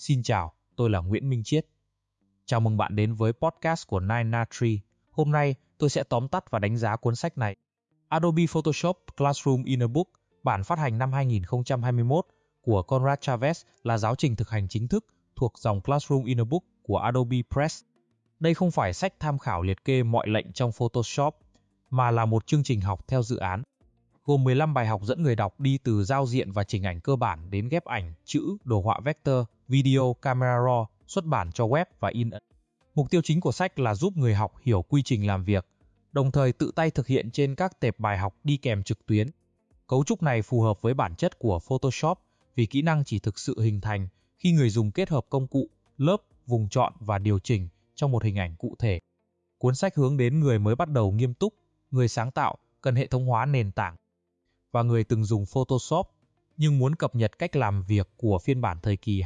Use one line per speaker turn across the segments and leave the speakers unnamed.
Xin chào, tôi là Nguyễn Minh Chiết. Chào mừng bạn đến với podcast của Nine Tree. Hôm nay tôi sẽ tóm tắt và đánh giá cuốn sách này. Adobe Photoshop Classroom in a Book, bản phát hành năm 2021 của Conrad Chavez là giáo trình thực hành chính thức thuộc dòng Classroom in a Book của Adobe Press. Đây không phải sách tham khảo liệt kê mọi lệnh trong Photoshop, mà là một chương trình học theo dự án, gồm 15 bài học dẫn người đọc đi từ giao diện và chỉnh ảnh cơ bản đến ghép ảnh, chữ, đồ họa vector, video, camera raw, xuất bản cho web và in ấn. Mục tiêu chính của sách là giúp người học hiểu quy trình làm việc, đồng thời tự tay thực hiện trên các tệp bài học đi kèm trực tuyến. Cấu trúc này phù hợp với bản chất của Photoshop vì kỹ năng chỉ thực sự hình thành khi người dùng kết hợp công cụ, lớp, vùng chọn và điều chỉnh trong một hình ảnh cụ thể. Cuốn sách hướng đến người mới bắt đầu nghiêm túc, người sáng tạo, cần hệ thống hóa nền tảng, và người từng dùng Photoshop nhưng muốn cập nhật cách làm việc của phiên bản thời kỳ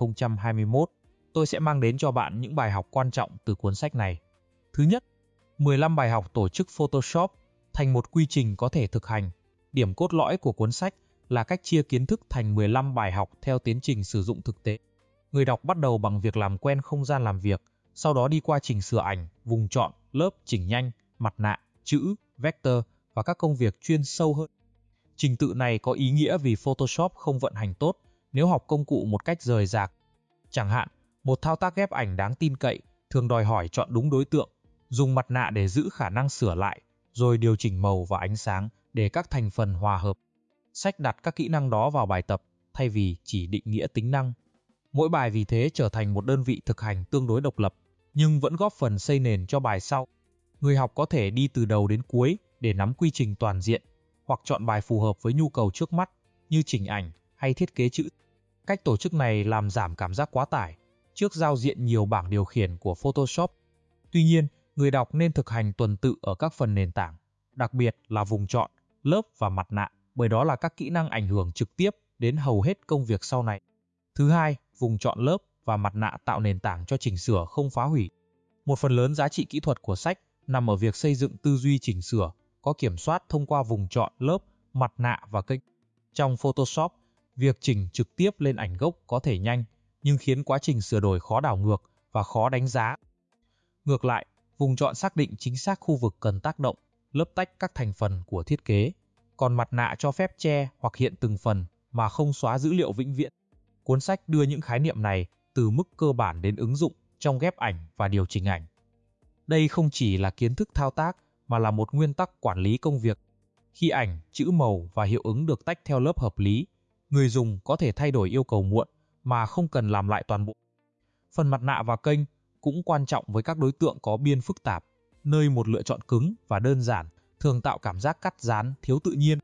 2021. Tôi sẽ mang đến cho bạn những bài học quan trọng từ cuốn sách này. Thứ nhất, 15 bài học tổ chức Photoshop thành một quy trình có thể thực hành. Điểm cốt lõi của cuốn sách là cách chia kiến thức thành 15 bài học theo tiến trình sử dụng thực tế. Người đọc bắt đầu bằng việc làm quen không gian làm việc, sau đó đi qua chỉnh sửa ảnh, vùng chọn, lớp, chỉnh nhanh, mặt nạ, chữ, vector và các công việc chuyên sâu hơn. Trình tự này có ý nghĩa vì Photoshop không vận hành tốt nếu học công cụ một cách rời rạc. Chẳng hạn, một thao tác ghép ảnh đáng tin cậy thường đòi hỏi chọn đúng đối tượng, dùng mặt nạ để giữ khả năng sửa lại, rồi điều chỉnh màu và ánh sáng để các thành phần hòa hợp. Sách đặt các kỹ năng đó vào bài tập thay vì chỉ định nghĩa tính năng. Mỗi bài vì thế trở thành một đơn vị thực hành tương đối độc lập, nhưng vẫn góp phần xây nền cho bài sau. Người học có thể đi từ đầu đến cuối để nắm quy trình toàn diện, hoặc chọn bài phù hợp với nhu cầu trước mắt như chỉnh ảnh hay thiết kế chữ. Cách tổ chức này làm giảm cảm giác quá tải trước giao diện nhiều bảng điều khiển của Photoshop. Tuy nhiên, người đọc nên thực hành tuần tự ở các phần nền tảng, đặc biệt là vùng chọn, lớp và mặt nạ, bởi đó là các kỹ năng ảnh hưởng trực tiếp đến hầu hết công việc sau này. Thứ hai, vùng chọn lớp và mặt nạ tạo nền tảng cho chỉnh sửa không phá hủy. Một phần lớn giá trị kỹ thuật của sách nằm ở việc xây dựng tư duy chỉnh sửa có kiểm soát thông qua vùng chọn, lớp, mặt nạ và kênh. Trong Photoshop, việc chỉnh trực tiếp lên ảnh gốc có thể nhanh, nhưng khiến quá trình sửa đổi khó đảo ngược và khó đánh giá. Ngược lại, vùng chọn xác định chính xác khu vực cần tác động, lấp tách các thành phần của thiết kế, còn mặt nạ cho phép che hoặc hiện từng phần mà không xóa dữ liệu vĩnh viễn. Cuốn sách đưa những khái niệm này từ mức cơ bản đến ứng dụng trong ghép ảnh và điều chỉnh ảnh. Đây không chỉ là kiến thức thao tác mà là một nguyên tắc quản lý công việc. Khi ảnh, chữ màu và hiệu ứng được tách theo lớp hợp lý, người dùng có thể thay đổi yêu cầu muộn mà không cần làm lại toàn bộ. Phần mặt nạ và kênh cũng quan trọng với các đối tượng có biên phức tạp, nơi một lựa chọn cứng và đơn giản thường tạo cảm giác cắt dán thiếu tự nhiên.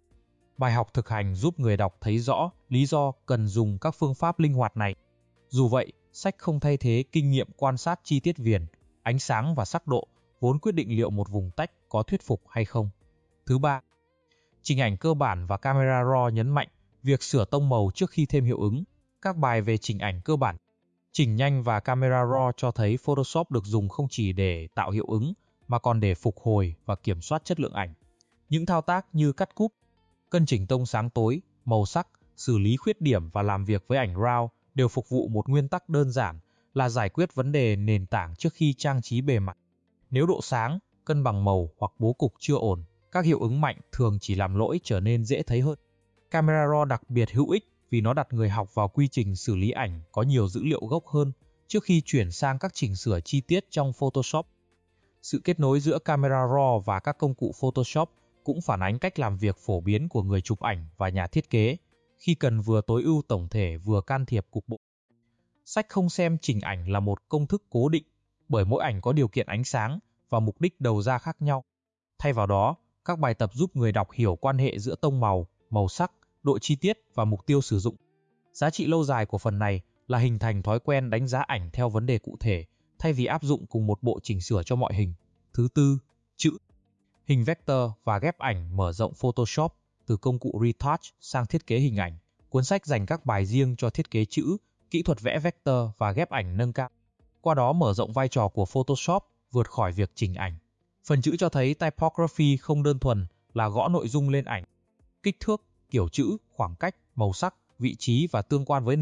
Bài học thực hành giúp người đọc thấy rõ lý do cần dùng các phương pháp linh hoạt này. Dù vậy, sách không thay thế kinh nghiệm quan sát chi tiết viền, ánh sáng và sắc độ, vốn quyết định liệu một vùng tách có thuyết phục hay không. Thứ ba, chỉnh ảnh cơ bản và camera raw nhấn mạnh việc sửa tông màu trước khi thêm hiệu ứng. Các bài về chỉnh ảnh cơ bản, chỉnh nhanh và camera raw cho thấy Photoshop được dùng không chỉ để tạo hiệu ứng mà còn để phục hồi và kiểm soát chất lượng ảnh. Những thao tác như cắt cúp, cân chỉnh tông sáng tối, màu sắc, xử lý khuyết điểm và làm việc với ảnh RAW đều phục vụ một nguyên tắc đơn giản là giải quyết vấn đề nền tảng trước khi trang trí bề mặt. Nếu độ sáng, cân bằng màu hoặc bố cục chưa ổn, các hiệu ứng mạnh thường chỉ làm lỗi trở nên dễ thấy hơn. Camera Raw đặc biệt hữu ích vì nó đặt người học vào quy trình xử lý ảnh có nhiều dữ liệu gốc hơn trước khi chuyển sang các chỉnh sửa chi tiết trong Photoshop. Sự kết nối giữa camera raw và các công cụ Photoshop cũng phản ánh cách làm việc phổ biến của người chụp ảnh và nhà thiết kế, khi cần vừa tối ưu tổng thể vừa can thiệp cục bộ. Sách không xem chỉnh ảnh là một công thức cố định, bởi mỗi ảnh có điều kiện ánh sáng và mục đích đầu ra khác nhau. Thay vào đó, các bài tập giúp người đọc hiểu quan hệ giữa tông màu, màu sắc, độ chi tiết và mục tiêu sử dụng. Giá trị lâu dài của phần này là hình thành thói quen đánh giá ảnh theo vấn đề cụ thể, thay vì áp dụng cùng một bộ chỉnh sửa cho mọi hình. Thứ tư, chữ, hình vector và ghép ảnh mở rộng Photoshop từ công cụ Retouch sang thiết kế hình ảnh. Cuốn sách dành các bài riêng cho thiết kế chữ, kỹ thuật vẽ vector và ghép ảnh nâng cao. Qua đó mở rộng vai trò của Photoshop vượt khỏi việc chỉnh ảnh. Phần chữ cho thấy typography không đơn thuần là gõ nội dung lên ảnh. Kích thước, kiểu chữ, khoảng cách, màu sắc, vị trí và tương quan với nền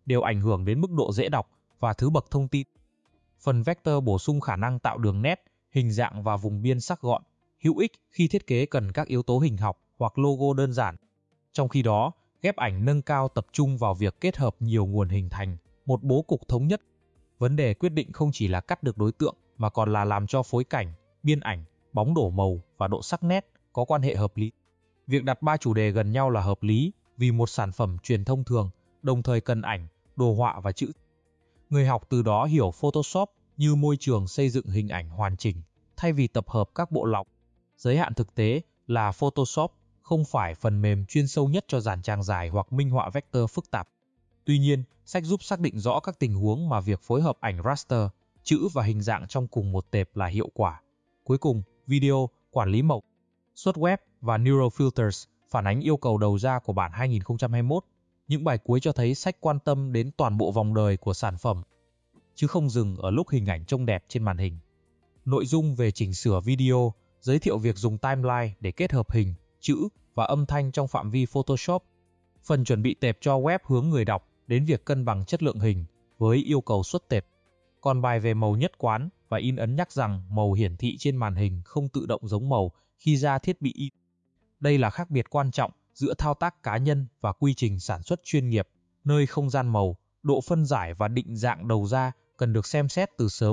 đều ảnh hưởng đến mức độ dễ đọc và thứ bậc thông tin. Phần vector bổ sung khả năng tạo đường nét, hình dạng và vùng biên sắc gọn, hữu ích khi thiết kế cần các yếu tố hình học hoặc logo đơn giản. Trong khi đó, ghép ảnh nâng cao tập trung vào việc kết hợp nhiều nguồn hình thành một bố cục thống nhất. Vấn đề quyết định không chỉ là cắt được đối tượng mà còn là làm cho phối cảnh, biên ảnh, bóng đổ màu và độ sắc nét có quan hệ hợp lý. Việc đặt 3 chủ đề gần nhau là hợp lý vì một sản phẩm truyền thông thường đồng thời cần ảnh, đồ họa và chữ. Người học từ đó hiểu Photoshop như môi trường xây dựng hình ảnh hoàn chỉnh thay vì tập hợp các bộ lọc. Giới hạn thực tế là Photoshop không phải phần mềm chuyên sâu nhất cho dàn trang dài hoặc minh họa vector phức tạp. Tuy nhiên, sách giúp xác định rõ các tình huống mà việc phối hợp ảnh raster, chữ và hình dạng trong cùng một tệp là hiệu quả. Cuối cùng, video, quản lý màu, xuất web và Neural Filters phản ánh yêu cầu đầu ra của bản 2021. Những bài cuối cho thấy sách quan tâm đến toàn bộ vòng đời của sản phẩm, chứ không dừng ở lúc hình ảnh trông đẹp trên màn hình. Nội dung về chỉnh sửa video, giới thiệu việc dùng timeline để kết hợp hình, chữ và âm thanh trong phạm vi Photoshop. Phần chuẩn bị tệp cho web hướng người đọc đến việc cân bằng chất lượng hình với yêu cầu xuất tệp. Còn bài về màu nhất quán và in ấn nhắc rằng màu hiển thị trên màn hình không tự động giống màu khi ra thiết bị in. Đây là khác biệt quan trọng giữa thao tác cá nhân và quy trình sản xuất chuyên nghiệp, nơi không gian màu, độ phân giải và định dạng đầu ra cần được xem xét từ sớm.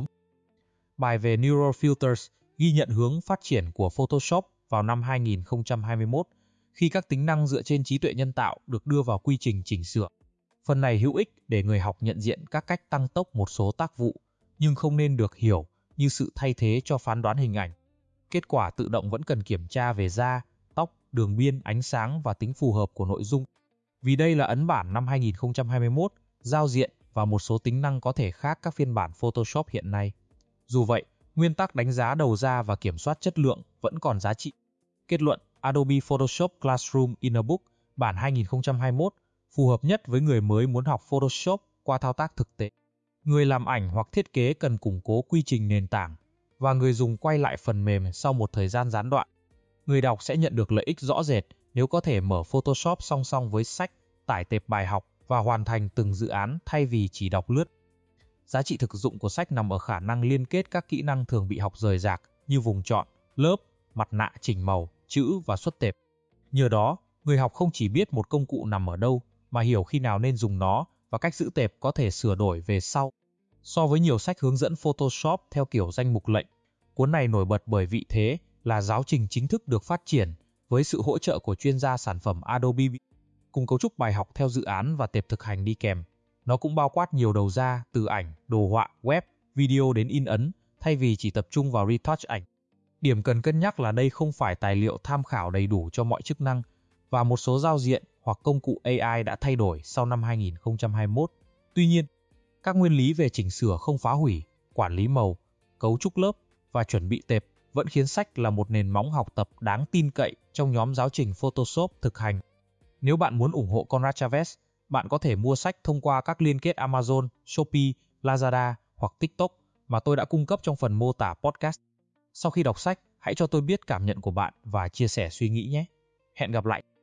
Bài về Neural Filters ghi nhận hướng phát triển của Photoshop vào năm 2021 khi các tính năng dựa trên trí tuệ nhân tạo được đưa vào quy trình chỉnh sửa. Phần này hữu ích để người học nhận diện các cách tăng tốc một số tác vụ, nhưng không nên được hiểu như sự thay thế cho phán đoán hình ảnh. Kết quả tự động vẫn cần kiểm tra về da, tóc, đường biên, ánh sáng và tính phù hợp của nội dung. Vì đây là ấn bản năm 2021, giao diện và một số tính năng có thể khác các phiên bản Photoshop hiện nay. Dù vậy, nguyên tắc đánh giá đầu ra và kiểm soát chất lượng vẫn còn giá trị. Kết luận, Adobe Photoshop Classroom in a Book bản 2021 phù hợp nhất với người mới muốn học Photoshop qua thao tác thực tế. Người làm ảnh hoặc thiết kế cần củng cố quy trình nền tảng và người dùng quay lại phần mềm sau một thời gian gián đoạn. Người đọc sẽ nhận được lợi ích rõ rệt nếu có thể mở Photoshop song song với sách, tải tệp bài học và hoàn thành từng dự án thay vì chỉ đọc lướt. Giá trị thực dụng của sách nằm ở khả năng liên kết các kỹ năng thường bị học rời rạc như vùng chọn, lớp, mặt nạ chỉnh màu, chữ và xuất tệp. Nhờ đó, người học không chỉ biết một công cụ nằm ở đâu, mà hiểu khi nào nên dùng nó và cách giữ tệp có thể sửa đổi về sau. So với nhiều sách hướng dẫn Photoshop theo kiểu danh mục lệnh, cuốn này nổi bật bởi vị thế là giáo trình chính thức được phát triển với sự hỗ trợ của chuyên gia sản phẩm Adobe, cùng cấu trúc bài học theo dự án và tệp thực hành đi kèm. Nó cũng bao quát nhiều đầu ra từ ảnh, đồ họa, web, video đến in ấn, thay vì chỉ tập trung vào retouch ảnh. Điểm cần cân nhắc là đây không phải tài liệu tham khảo đầy đủ cho mọi chức năng, và một số giao diện hoặc công cụ AI đã thay đổi sau năm 2021. Tuy nhiên, các nguyên lý về chỉnh sửa không phá hủy, quản lý màu, cấu trúc lớp và chuẩn bị tệp vẫn khiến sách là một nền móng học tập đáng tin cậy trong nhóm giáo trình Photoshop thực hành. Nếu bạn muốn ủng hộ Conrad Chavez, bạn có thể mua sách thông qua các liên kết Amazon, Shopee, Lazada hoặc TikTok mà tôi đã cung cấp trong phần mô tả podcast. Sau khi đọc sách, hãy cho tôi biết cảm nhận của bạn và chia sẻ suy nghĩ nhé. Hẹn gặp lại!